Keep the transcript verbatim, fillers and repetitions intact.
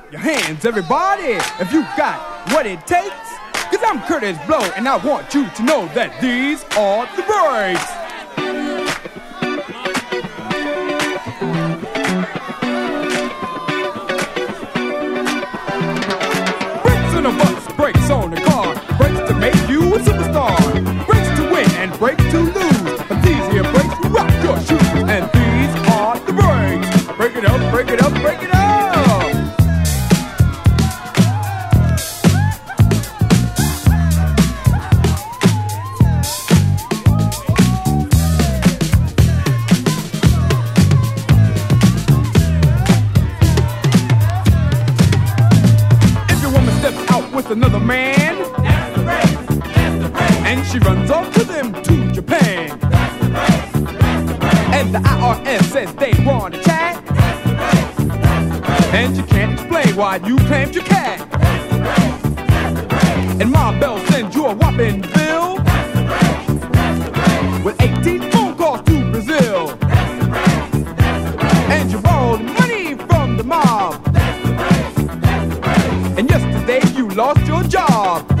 your hands, everybody, if you got what it takes. Cause I'm Curtis Blow, and I want you to know that these are the breaks. Brakes on the bus, brakes on the car, brakes to make you a superstar, brakes to win and brakes to lose. But these here brakes rock your shoes, and these are the breaks. Break it up, break it up, break it up. Another man, that's the race, that's the race. And she runs off to them to Japan, that's the race, that's the race. And the I R S says they want to chat, that's the race, that's the race. And you can't explain why you claimed your cat, that's the race, that's the race. And Ma Bell sends you a whopping bill, that's the race, that's the race. With eighteen phone calls to Brazil, that's the race, that's the race. And you borrowed money from the mob, that's the race, that's the race. And yesterday you lost your job.